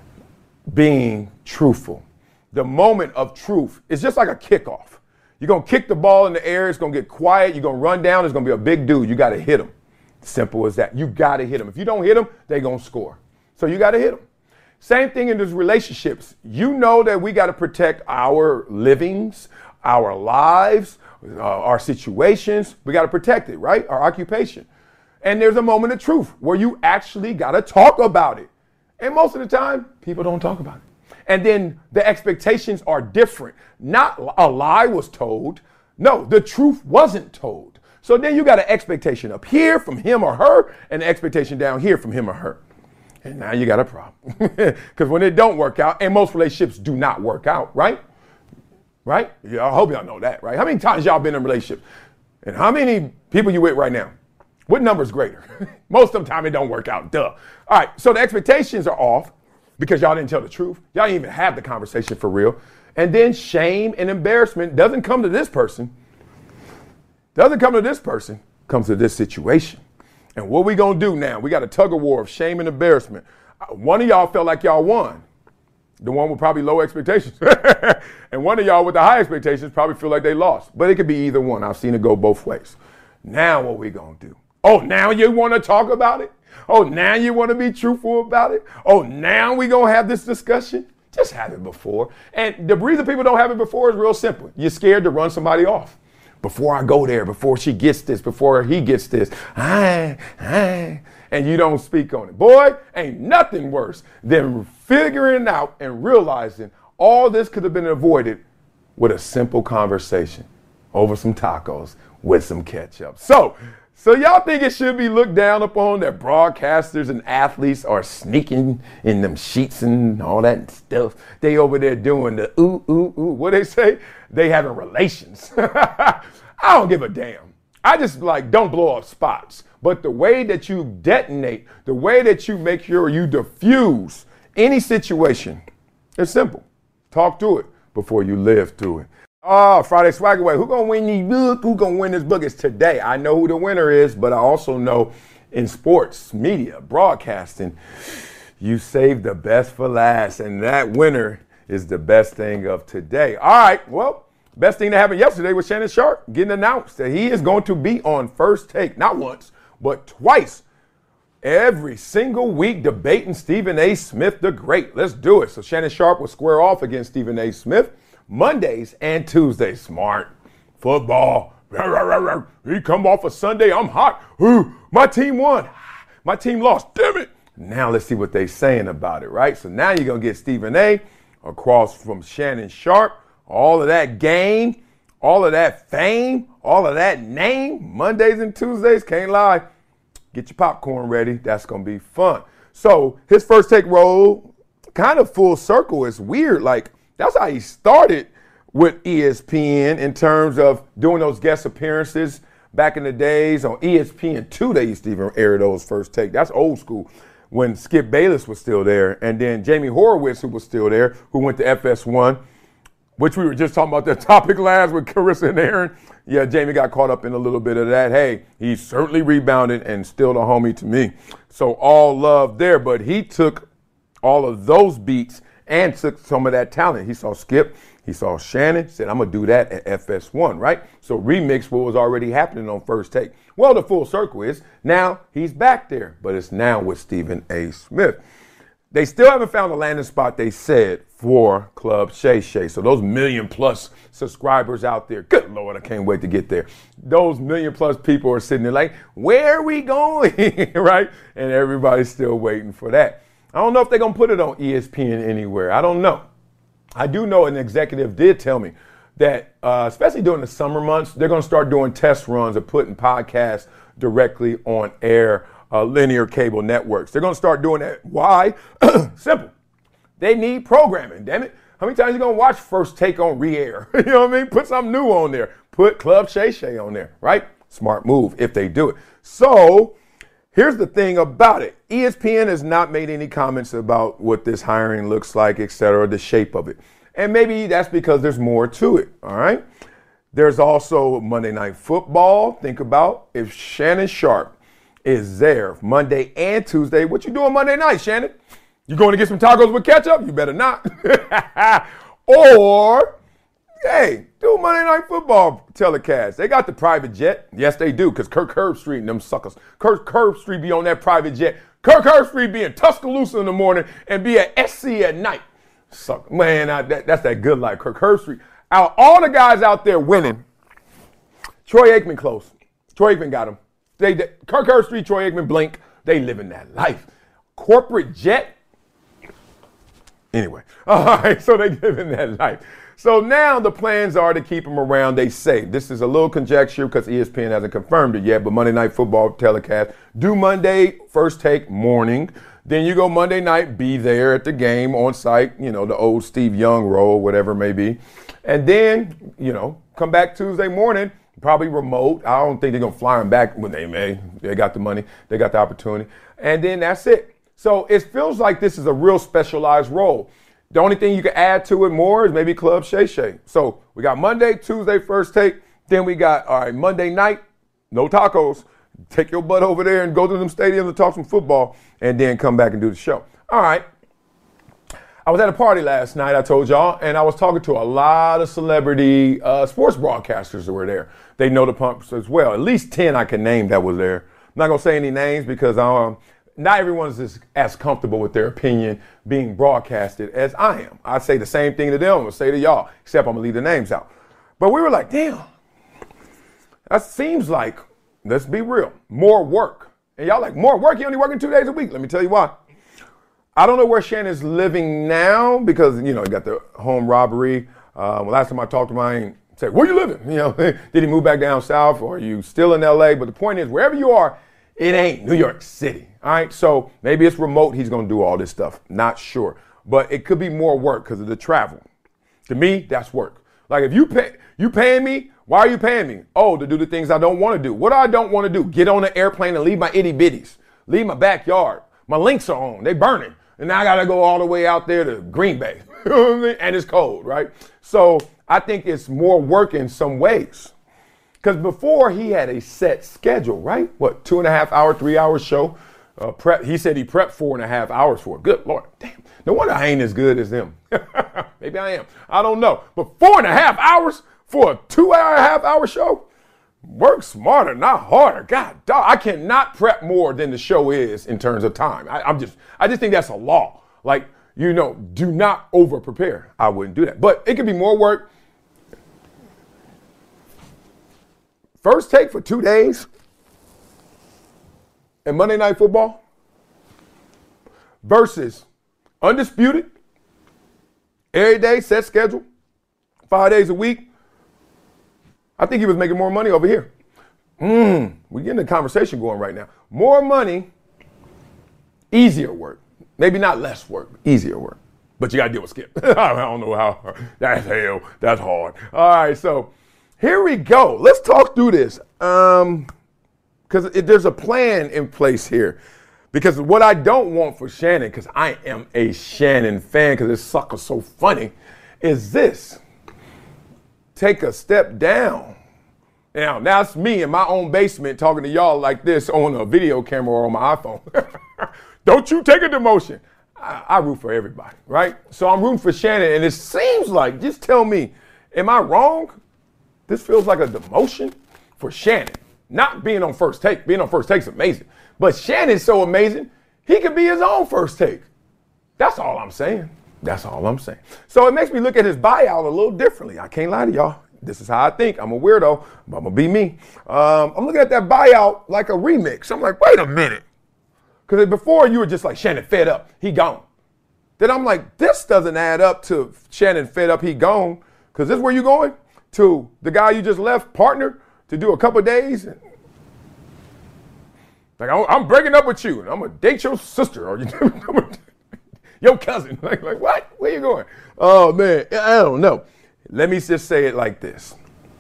being truthful. The moment of truth is just like a kickoff. You're going to kick the ball in the air. It's going to get quiet. You're going to run down. There's going to be a big dude. You got to hit him. Simple as that. You got to hit him. If you don't hit him, they're going to score. So you got to hit him. Same thing in these relationships. You know that we got to protect our livings, our lives, our situations. We got to protect it, right? Our occupation. And there's a moment of truth where you actually got to talk about it. And most of the time, people don't talk about it. And then the expectations are different. Not a lie was told. No, the truth wasn't told. So then you got an expectation up here from him or her and an expectation down here from him or her. And now you got a problem. Because when it don't work out, and most relationships do not work out, right? Right? Yeah, I hope y'all know that, right? How many times y'all been in a relationship? And how many people you with right now? What number is greater? Most of the time it don't work out, duh. All right, so the expectations are off because y'all didn't tell the truth. Y'all didn't even have the conversation for real. And then shame and embarrassment doesn't come to this person. Comes to this situation. And what we gonna do now? We got a tug of war of shame and embarrassment. One of y'all felt like y'all won. The one with probably low expectations. And one of y'all with the high expectations probably feel like they lost. But it could be either one. I've seen it go both ways. Now what we gonna do? Oh, now you want to talk about it? Oh, now you want to be truthful about it? Oh, now we going to have this discussion? Just have it before. And the reason people don't have it before is real simple. You're scared to run somebody off. Before I go there, before she gets this, before he gets this. And you don't speak on it. Boy, ain't nothing worse than figuring out and realizing all this could have been avoided with a simple conversation over some tacos with some ketchup. So y'all think it should be looked down upon that broadcasters and athletes are sneaking in them sheets and all that stuff? They over there doing the ooh, ooh, ooh. What they say? They having relations. I don't give a damn. I just don't blow up spots. But the way that you detonate, the way that you make sure you diffuse any situation, it's simple. Talk through it before you live through it. Oh, Friday Swag Away. Who gonna win these book? Who gonna win this book? It's today. I know who the winner is, but I also know in sports, media, broadcasting, you save the best for last, and that winner is the best thing of today. All right, well, best thing that happened yesterday was Shannon Sharpe getting announced that he is going to be on First Take, not once, but twice, every single week debating Stephen A. Smith the Great. Let's do it. So Shannon Sharpe will square off against Stephen A. Smith Mondays and Tuesdays. Smart. Football. He come off a Sunday. I'm hot. Ooh, my team won. My team lost. Damn it. Now let's see what they saying about it, right? So now you're going to get Stephen A. across from Shannon Sharpe. All of that game, all of that fame, all of that name. Mondays and Tuesdays, can't lie. Get your popcorn ready. That's going to be fun. So his First Take role, kind of full circle. It's weird. That's how he started with ESPN in terms of doing those guest appearances back in the days on ESPN2. They used to even air those First Take. That's old school. when Skip Bayless was still there, and then Jamie Horowitz, who was still there, who went to FS1, which we were just talking about that topic last with Carissa and Aaron. Yeah, Jamie got caught up in a little bit of that. Hey, he certainly rebounded and still a homie to me. So all love there, but he took all of those beats and took some of that talent. He saw Skip, he saw Shannon, said, I'm going to do that at FS1, right? So remix what was already happening on First Take. Well, the full circle is now he's back there, but it's now with Stephen A. Smith. They still haven't found a landing spot, they said, for Club Shay Shay. So those 1 million+ subscribers out there, good Lord, I can't wait to get there. Those 1 million+ people are sitting there like, where are we going, right? And everybody's still waiting for that. I don't know if they're going to put it on ESPN anywhere. I don't know. I do know an executive did tell me that, especially during the summer months, they're going to start doing test runs of putting podcasts directly on air, linear cable networks. They're going to start doing that. Why? Simple. They need programming, damn it. How many times are you going to watch First Take on re-air? You know what I mean? Put something new on there. Put Club Shay Shay on there, right? Smart move if they do it. So here's the thing about it. ESPN has not made any comments about what this hiring looks like, et cetera, the shape of it. And maybe that's because there's more to it, all right? There's also Monday Night Football. Think about if Shannon Sharpe is there Monday and Tuesday. What you doing Monday night, Shannon? You going to get some tacos with ketchup? You better not. Or, hey, do Monday Night Football telecast. They got the private jet. Yes, they do, because Kirk Herbstreit and them suckers. Kirk Herbstreit be on that private jet. Kirk Herbstreit be in Tuscaloosa in the morning and be at SC at night. Suck. Man, that's that good life. Kirk Herbstreit. Out all the guys out there winning, Troy Aikman close. Troy Aikman got him. Kirk Herbstreit, Troy Aikman, Blink, they living that life. Corporate jet. Anyway, all right, so they living that life. So now the plans are to keep him around, they say. This is a little conjecture because ESPN hasn't confirmed it yet, but Monday Night Football telecast. Do Monday, First Take, morning. Then you go Monday night, be there at the game on site, you know, the old Steve Young role, whatever it may be. And then, you know, come back Tuesday morning, probably remote. I don't think they're going to fly him back when they may. They got the money. They got the opportunity. And then that's it. So it feels like this is a real specialized role. The only thing you can add to it more is maybe Club Shay Shay. So we got Monday, Tuesday, First Take. Then we got, all right, Monday night, no tacos. Take your butt over there and go to them stadiums and talk some football and then come back and do the show. All right. I was at a party last night, I told y'all, and I was talking to a lot of celebrity sports broadcasters that were there. They know the pumps as well. At least 10 I can name that was there. I'm not going to say any names because not everyone's as comfortable with their opinion being broadcasted as I am. I say the same thing to them. I'm going to say to y'all, except I'm going to leave the names out. But we were like, damn, that seems like, let's be real, more work. And y'all like, more work? You only working 2 days a week. Let me tell you why. I don't know where Shannon's living now because, you know, he got the home robbery. Last time I talked to him, I ain't said, where you living? You know, did he move back down south or are you still in LA? But the point is, wherever you are, it ain't New York City. All right, so maybe it's remote. He's going to do all this stuff. Not sure. But it could be more work because of the travel. To me, that's work. Like if you paying me, why are you paying me? Oh, to do the things I don't want to do. What do I don't want to do? Get on an airplane and leave my itty bitties. Leave my backyard. My links are on. They burning. And now I got to go all the way out there to Green Bay. You know what I mean? And it's cold, right? So I think it's more work in some ways. Because before he had a set schedule, right? What, 2.5 hour, 3 hour show? He said he prepped 4.5 hours for it. Good Lord, damn. No wonder I ain't as good as them. Maybe I am. I don't know. But 4.5 hours for a 2.5 hour show? Work smarter, not harder. God, dog, I cannot prep more than the show is in terms of time. I just think that's a law. Like, you know, do not over prepare. I wouldn't do that. But it could be more work. First Take for 2 days and Monday Night Football versus Undisputed, every day, set schedule, 5 days a week. I think he was making more money over here. We're getting a conversation going right now. More money, easier work. Maybe not less work, easier work. But you got to deal with Skip. I don't know how. That's hell. That's hard. All right, so here we go. Let's talk through this because there's a plan in place here. Because what I don't want for Shannon, because I am a Shannon fan, because this sucker's so funny, is this. Take a step down. Now, that's me in my own basement talking to y'all like this on a video camera or on my iPhone. Don't you take a demotion. I root for everybody, right? So I'm rooting for Shannon, and it seems like, just tell me, am I wrong? This feels like a demotion for Shannon. Not being on First Take. Being on First Take is amazing. But Shannon's so amazing, he could be his own First Take. That's all I'm saying. That's all I'm saying. So it makes me look at his buyout a little differently. I can't lie to y'all. This is how I think. I'm a weirdo, but I'm going to be me. I'm looking at that buyout like a remix. I'm like, wait a minute. Because before you were just like, Shannon fed up, he gone. Then I'm like, this doesn't add up to Shannon fed up, he gone. Because this is where you going? To the guy you just left, partner, to do a couple days. Like, I'm breaking up with you, and I'm going to date your sister or your cousin. Like, what? Where you going? Oh, man, I don't know. Let me just say it like this.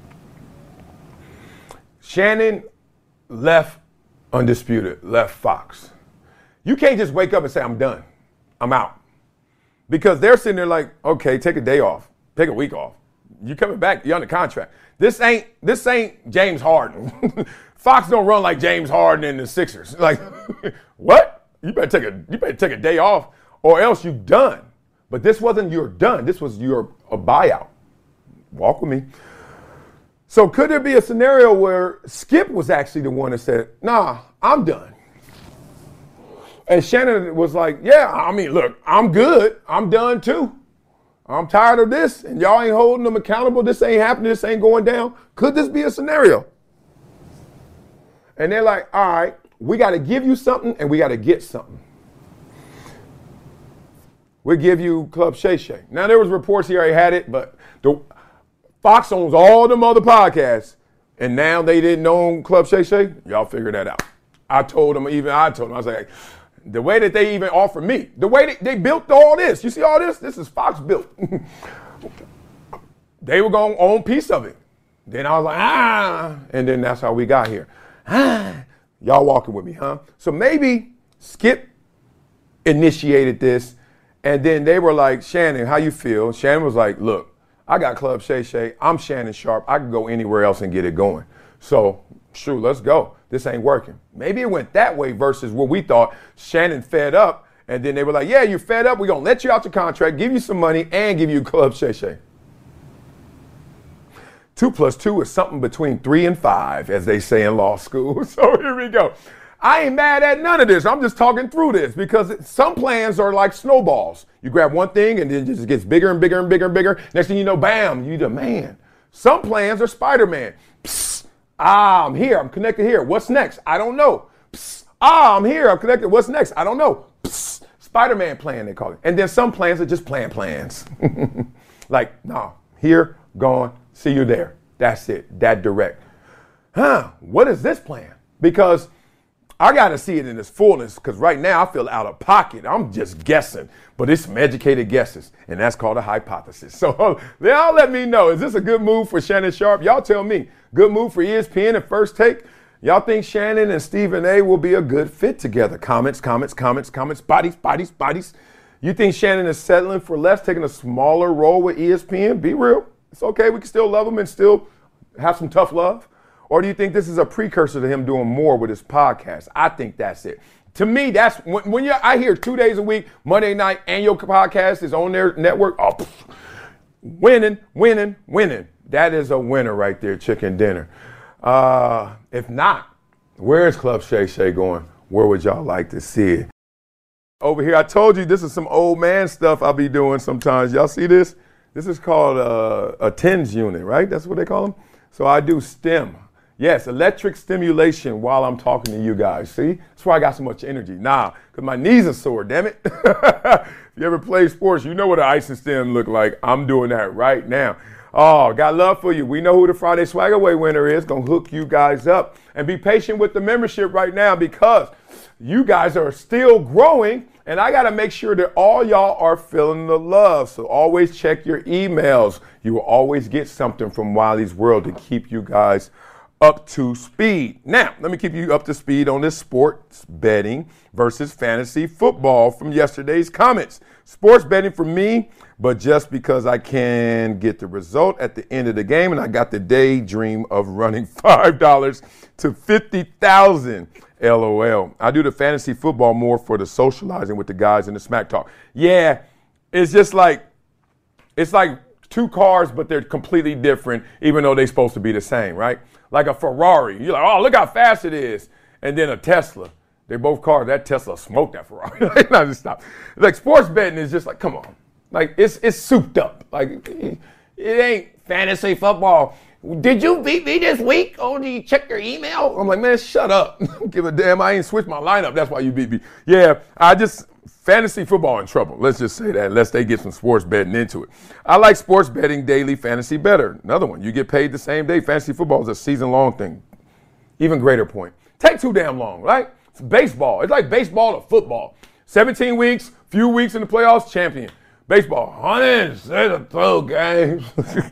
Shannon left Undisputed, left Fox. You can't just wake up and say, I'm done. I'm out. Because they're sitting there like, okay, take a day off. Take a week off. You coming back, you're under contract. This ain't James Harden. Fox don't run like James Harden and the Sixers. Like, what? You better take a day off or else you're done. But this wasn't your done. This was your a buyout. Walk with me. So could there be a scenario where Skip was actually the one that said, nah, I'm done. And Shannon was like, yeah, I mean, look, I'm good. I'm done too. I'm tired of this, and y'all ain't holding them accountable. This ain't happening. This ain't going down. Could this be a scenario? And they're like, all right, we got to give you something, and we got to get something. We'll give you Club Shay Shay. Now, there was reports he already had it, but Fox owns all them other podcasts, and now they didn't own Club Shay Shay. Y'all figure that out. I told them, I was like, the way that they even offered me, the way they built all this, you see all this? This is Fox built. They were going to own a piece of it. Then I was like, and then that's how we got here. Y'all walking with me, huh? So maybe Skip initiated this, and then they were like, Shannon, how you feel? Shannon was like, look, I got Club Shay Shay. I'm Shannon Sharpe. I can go anywhere else and get it going. So, sure, let's go. This ain't working. Maybe it went that way versus what we thought. Shannon fed up, and then they were like, yeah, you're fed up. We're going to let you out your contract, give you some money, and give you Club Shay Shay. 2 + 2 is something between 3 and 5, as they say in law school. So here we go. I ain't mad at none of this. I'm just talking through this because some plans are like snowballs. You grab one thing, and then it just gets bigger and bigger and bigger and bigger. Next thing you know, bam, you're the man. Some plans are Spider-Man. Psst. I'm here. I'm connected here. What's next? I don't know. Psst. I'm here. I'm connected. What's next? I don't know. Psst. Spider-Man plan, they call it. And then some plans are just plans. Like, no, here, gone, see you there. That's it. That direct. What is this plan? Because I got to see it in its fullness because right now I feel out of pocket. I'm just guessing, but it's some educated guesses, and that's called a hypothesis. So y'all let me know. Is this a good move for Shannon Sharpe? Y'all tell me. Good move for ESPN and First Take? Y'all think Shannon and Stephen A will be a good fit together? Comments. Bodies. You think Shannon is settling for less, taking a smaller role with ESPN? Be real. It's okay. We can still love him and still have some tough love. Or do you think this is a precursor to him doing more with his podcast? I think that's it. To me, that's when I hear 2 days a week, Monday night, and your podcast is on their network. Oh, winning. That is a winner right there, chicken dinner. If not, where is Club Shay Shay going? Where would y'all like to see it? Over here, I told you this is some old man stuff I'll be doing sometimes. Y'all see this? This is called a TENS unit, right? That's what they call them. So I do STEM. Yes, electric stimulation while I'm talking to you guys. See? That's why I got so much energy. Nah, because my knees are sore, damn it. If you ever play sports, you know what an ice and stem look like. I'm doing that right now. Oh, got love for you. We know who the Friday Swag Away winner is. Going to hook you guys up. And be patient with the membership right now because you guys are still growing. And I got to make sure that all y'all are feeling the love. So always check your emails. You will always get something from Wiley's World to keep you guys up to speed. Now, let me keep you up to speed on this sports betting versus fantasy football from yesterday's comments. Sports betting for me, but just because I can get the result at the end of the game, and I got the daydream of running $5 to $50,000. LOL. I do the fantasy football more for the socializing with the guys in the smack talk. Yeah, it's just like, it's like two cars, but they're completely different, even though they're supposed to be the same, right? Like a Ferrari. You're like, oh, look how fast it is. And then a Tesla. They're both cars. That Tesla smoked that Ferrari. No, just stop. Like, sports betting is just like, come on. Like, it's souped up. Like, it ain't fantasy football. Did you beat me this week? Oh, did you check your email? I'm like, man, shut up. Don't give a damn. I ain't switched my lineup. That's why you beat me. Yeah, fantasy football in trouble. Let's just say that, unless they get some sports betting into it. I like sports betting daily fantasy better. Another one, you get paid the same day. Fantasy football is a season-long thing. Even greater point. Take too damn long, right? It's baseball. It's like baseball to football. 17 weeks, few weeks in the playoffs, champion. Baseball, 162 games.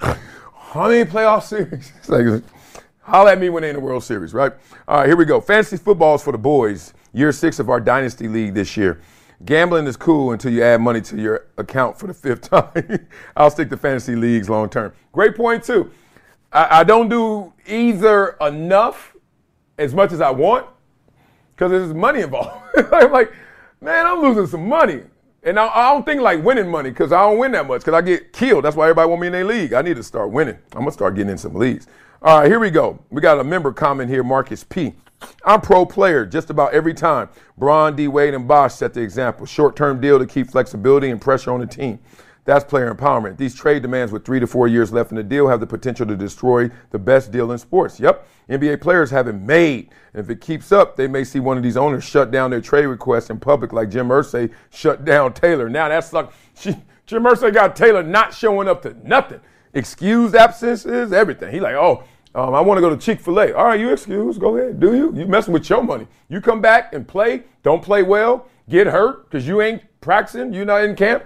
How many playoff series? It's like, holler at me when they're in the World Series, right? All right, here we go. Fantasy football is for the boys. Year 6 of our Dynasty League this year. Gambling is cool until you add money to your account for the 5th time. I'll stick to fantasy leagues long term. Great point, too. I don't do either enough as much as I want because there's money involved. I'm like, man, I'm losing some money. And I don't think like winning money because I don't win that much because I get killed. That's why everybody want me in their league. I need to start winning. I'm going to start getting in some leagues. All right, here we go. We got a member comment here, Marcus P. I'm pro player just about every time. Braun, D. Wade, and Bosch set the example. Short-term deal to keep flexibility and pressure on the team. That's player empowerment. These trade demands with 3 to 4 years left in the deal have the potential to destroy the best deal in sports. Yep, NBA players have it made. And if it keeps up, they may see one of these owners shut down their trade requests in public like Jim Irsay shut down Taylor. Now that's like, Jim Irsay got Taylor not showing up to nothing. Excused absences, everything. He like, I want to go to Chick-fil-A. All right, you excuse. Go ahead. Do you? You messing with your money. You come back and play. Don't play well. Get hurt because you ain't practicing. You not in camp.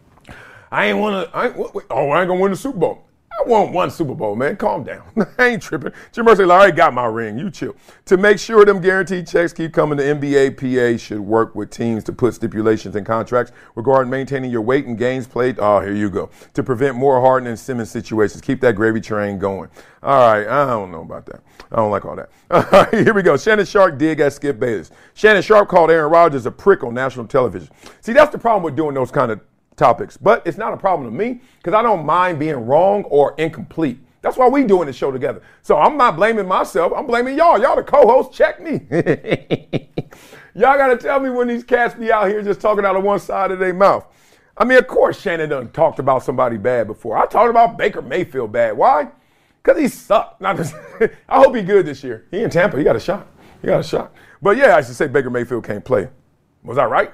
I ain't going to win the Super Bowl. I won 1 Super Bowl, man. Calm down. I ain't tripping. Jim Irsay, I already got my ring. You chill. To make sure them guaranteed checks keep coming, the NBA PA should work with teams to put stipulations in contracts regarding maintaining your weight and games played. Oh, here you go. To prevent more Harden and Simmons situations. Keep that gravy train going. All right. I don't know about that. I don't like all that. All right, here we go. Shannon Sharp dig at Skip Bayless. Shannon Sharp called Aaron Rodgers a prick on national television. See, that's the problem with doing those kind of topics, but it's not a problem to me because I don't mind being wrong or incomplete. That's why we doing the show together. So I'm not blaming myself. I'm blaming y'all. Y'all the co-hosts. Check me. Y'all got to tell me when these cats be out here just talking out of one side of their mouth. I mean, of course Shannon done talked about somebody bad before. I talked about Baker Mayfield bad. Why? Because he sucked. I hope he good this year. He in Tampa. He got a shot. But yeah, I should say Baker Mayfield can't play. Was I right?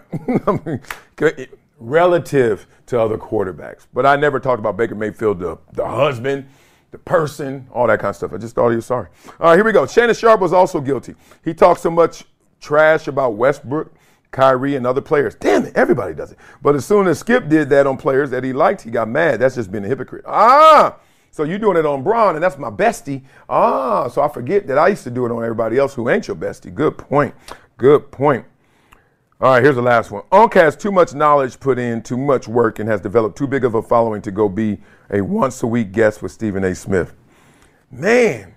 Relative to other quarterbacks. But I never talked about Baker Mayfield, the husband, the person, all that kind of stuff. I just thought he was sorry. All right, here we go. Shannon Sharp was also guilty. He talked so much trash about Westbrook, Kyrie, and other players. Damn it, everybody does it. But as soon as Skip did that on players that he liked, he got mad. That's just being a hypocrite. So you're doing it on Braun, and that's my bestie. So I forget that I used to do it on everybody else who ain't your bestie. Good point. All right, here's the last one. Unc has too much knowledge put in, too much work, and has developed too big of a following to go be a once-a-week guest with Stephen A. Smith. Man.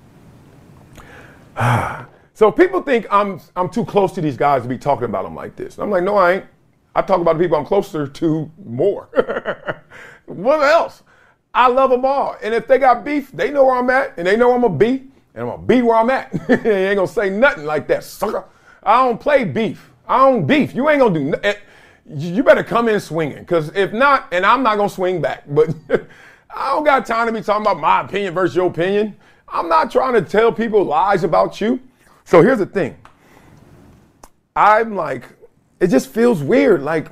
So people think I'm too close to these guys to be talking about them like this. I'm like, no, I ain't. I talk about the people I'm closer to more. What else? I love them all. And if they got beef, they know where I'm at, and they know I'm going to be, and I'm going to be where I'm at. They ain't going to say nothing like that, sucker. I don't play beef. I don't beef. You ain't going to do nothing. You better come in swinging, because if not, and I'm not going to swing back, but I don't got time to be talking about my opinion versus your opinion. I'm not trying to tell people lies about you. So here's the thing. I'm like, it just feels weird. Like,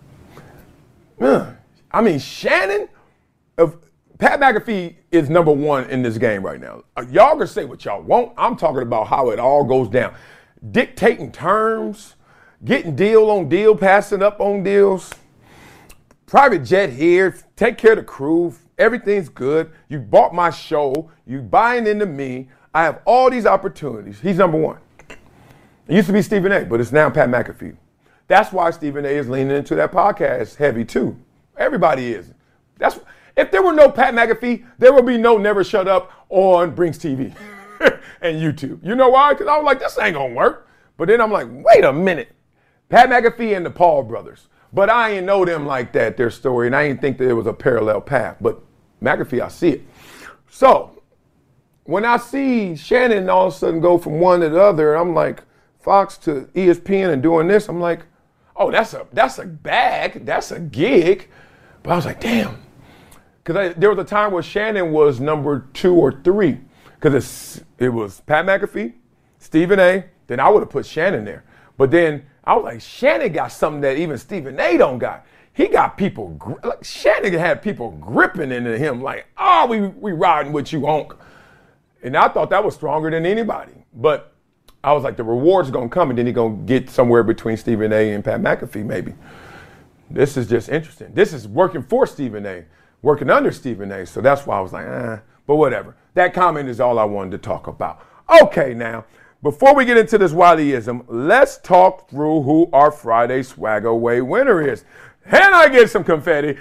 Shannon, Pat McAfee is number one in this game right now. Y'all can say what y'all want. I'm talking about how it all goes down. Dictating terms, getting deal on deal, passing up on deals. Private jet here, take care of the crew. Everything's good. You bought my show. You buying into me. I have all these opportunities. He's number one. It used to be Stephen A., but it's now Pat McAfee. That's why Stephen A. is leaning into that podcast heavy too. Everybody is. If there were no Pat McAfee, there would be no Never Shut Up on Brinks TV and YouTube. You know why? Because I was like, this ain't gonna work. But then I'm like, wait a minute. Pat McAfee and the Paul brothers. But I ain't know them like that, their story, and I didn't think that it was a parallel path. But McAfee, I see it. So when I see Shannon all of a sudden go from one to the other, I'm like, Fox to ESPN and doing this, I'm like, oh, that's a bag, that's a gig. But I was like, damn. Because there was a time where Shannon was number 2 or 3. Because it was Pat McAfee, Stephen A., then I would have put Shannon there. But then I was like, Shannon got something that even Stephen A. don't got. He got people, Shannon had people gripping into him like, oh, we riding with you, honk. And I thought that was stronger than anybody. But I was like, the reward's going to come, and then he's going to get somewhere between Stephen A. and Pat McAfee, maybe. This is just interesting. This is working for Stephen A., working under Stephen A., so that's why I was like, but whatever. That comment is all I wanted to talk about. Okay, now, before we get into this Wileyism, let's talk through who our Friday Swag Away winner is. Can I get some confetti?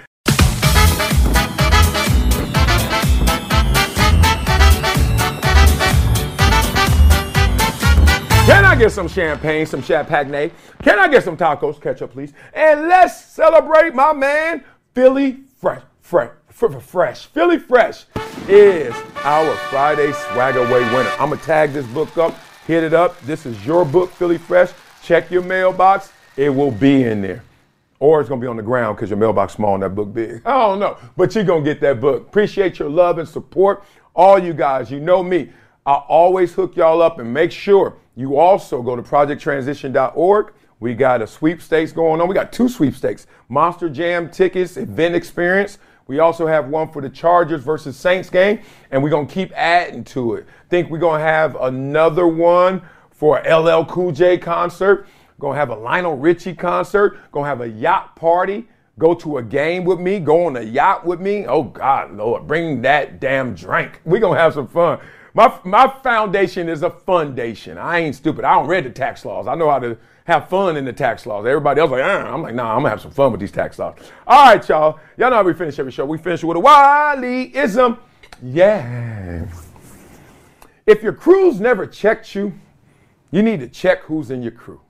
Can I get some champagne, some Champagne? Can I get some tacos? Ketchup, please. And let's celebrate my man, Philly Fresh. Philly Fresh is our Friday Swag Away winner. I'm going to tag this book up, hit it up. This is your book, Philly Fresh. Check your mailbox. It will be in there. Or it's going to be on the ground because your mailbox small and that book big. I don't know. But you're going to get that book. Appreciate your love and support. All you guys, you know me. I always hook y'all up, and make sure you also go to projecttransition.org. We got a sweepstakes going on. We got 2 sweepstakes. Monster Jam tickets, event experience. We also have one for the Chargers versus Saints game, and we're going to keep adding to it. Think we're going to have another one for a LL Cool J concert. Going to have a Lionel Richie concert. Going to have a yacht party. Go to a game with me. Go on a yacht with me. Oh, God, Lord, bring that damn drink. We're going to have some fun. My foundation is a fundation. I ain't stupid. I don't read the tax laws. I know how to have fun in the tax laws. Everybody else like, I'm like, nah, I'm going to have some fun with these tax laws. All right, y'all. Y'all know how we finish every show. We finish with a Wileyism. Yeah. If your crew's never checked you, you need to check who's in your crew.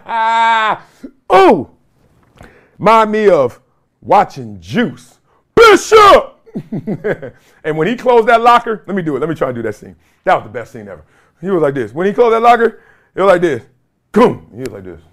Ooh. Remind me of watching Juice. Bishop! And when he closed that locker, let me do it. Let me try to do that scene. That was the best scene ever. He was like this. When he closed that locker, it was like this. Boom. He was like this.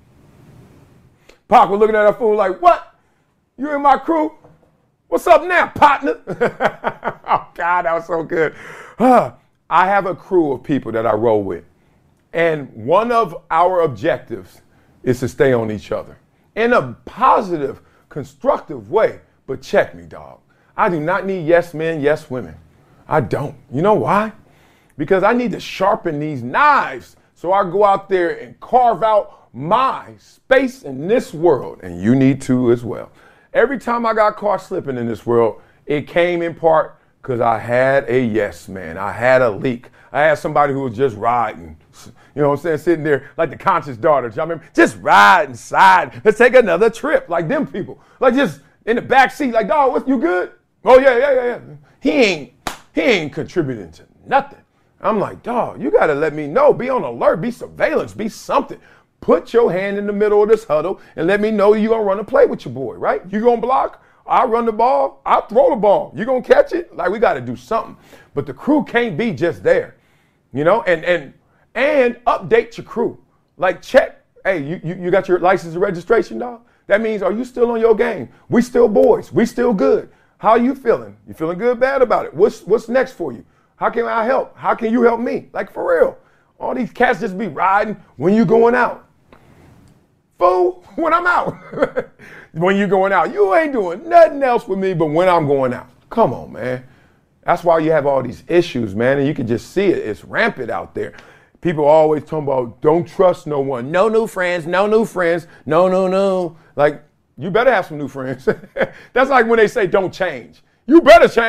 Pac was looking at that fool like, what? You in my crew? What's up now, partner? Oh, God, that was so good. I have a crew of people that I roll with. And one of our objectives is to stay on each other in a positive, constructive way. But check me, dog. I do not need yes men, yes women. I don't. You know why? Because I need to sharpen these knives so I go out there and carve out my space in this world. And you need to as well. Every time I got caught slipping in this world, it came in part because I had a yes man. I had a leak. I had somebody who was just riding. You know what I'm saying? Sitting there like the conscious daughter. Y'all remember? Just riding side. Let's take another trip. Like them people. Like just in the back seat. Like, dog, what, you good? Oh, yeah. He ain't contributing to nothing. I'm like, dog, you got to let me know. Be on alert. Be surveillance. Be something. Put your hand in the middle of this huddle and let me know you're going to run and play with your boy, right? You going to block? I run the ball. I throw the ball. You going to catch it? Like, we got to do something. But the crew can't be just there, you know? And update your crew. Like, check. Hey, you got your license and registration, dog? That means, are you still on your game? We still boys. We still good. How are you feeling? You feeling good, bad about it? What's next for you? How can I help? How can you help me? Like, for real. All these cats just be riding when you going out. Fool, when I'm out. When you going out. You ain't doing nothing else with me but when I'm going out. Come on, man. That's why you have all these issues, man, and you can just see it. It's rampant out there. People always talking about don't trust no one. No new friends, no new friends. No. Like, you better have some new friends. That's like when they say don't change. You better change.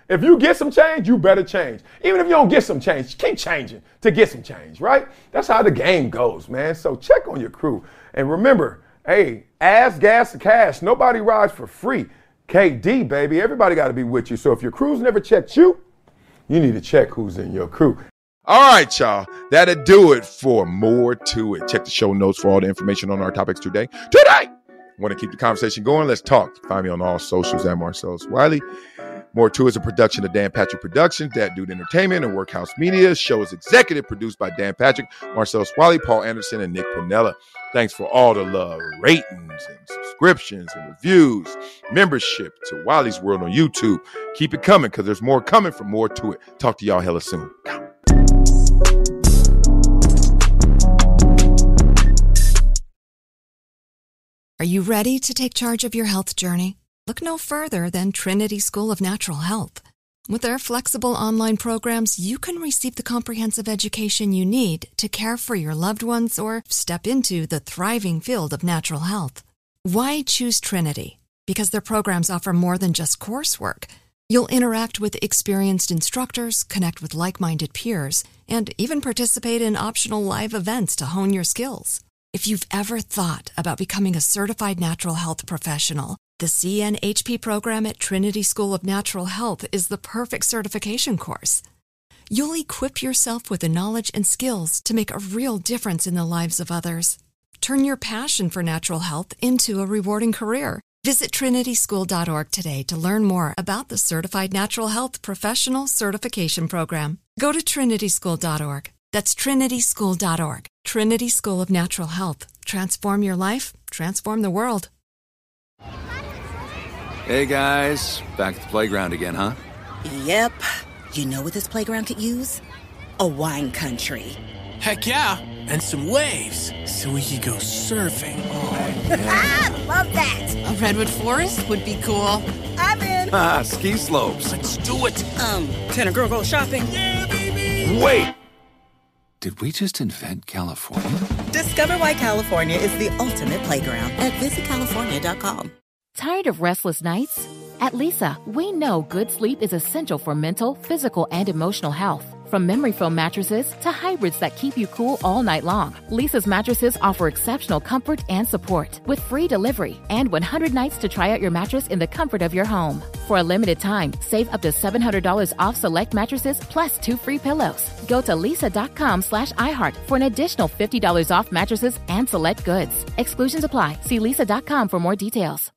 If you get some change, you better change. Even if you don't get some change, keep changing to get some change, right? That's how the game goes, man. So check on your crew. And remember, hey, ass, gas, and cash. Nobody rides for free. KD, baby. Everybody got to be with you. So if your crew's never checked you, you need to check who's in your crew. All right, y'all. That'll do it for More To It. Check the show notes for all the information on our topics today. Want to keep the conversation going? Let's talk. Find me on all socials at Marcellus Wiley. More To It is a production of Dan Patrick Productions, That Dude Entertainment, and Workhouse Media. The show is executive produced by Dan Patrick, Marcellus Wiley, Paul Anderson, and Nick Pinella. Thanks for all the love, ratings, and subscriptions, and reviews, membership to Wiley's World on YouTube. Keep it coming, because there's more coming from More To It. Talk to y'all hella soon. Are you ready to take charge of your health journey? Look no further than Trinity School of Natural Health. With their flexible online programs, you can receive the comprehensive education you need to care for your loved ones or step into the thriving field of natural health. Why choose Trinity? Because their programs offer more than just coursework. You'll interact with experienced instructors, connect with like-minded peers, and even participate in optional live events to hone your skills. If you've ever thought about becoming a certified natural health professional, the CNHP program at Trinity School of Natural Health is the perfect certification course. You'll equip yourself with the knowledge and skills to make a real difference in the lives of others. Turn your passion for natural health into a rewarding career. Visit trinityschool.org today to learn more about the Certified Natural Health Professional Certification Program. Go to trinityschool.org. That's trinityschool.org. Trinity School of Natural Health. Transform your life, transform the world. Hey guys, back at the playground again, huh? Yep. You know what this playground could use? A wine country. Heck yeah, and some waves, so we could go surfing. Oh, yeah. Love that. A redwood forest would be cool. I'm in. Ski slopes. Let's do it. Can a girl go shopping? Yeah, baby. Wait! Did we just invent California? Discover why California is the ultimate playground at visitcalifornia.com. Tired of restless nights? At Leesa, we know good sleep is essential for mental, physical, and emotional health. From memory foam mattresses to hybrids that keep you cool all night long, Leesa's mattresses offer exceptional comfort and support with free delivery and 100 nights to try out your mattress in the comfort of your home. For a limited time, save up to $700 off select mattresses plus 2 free pillows. Go to leesa.com/iHeart for an additional $50 off mattresses and select goods. Exclusions apply. See leesa.com for more details.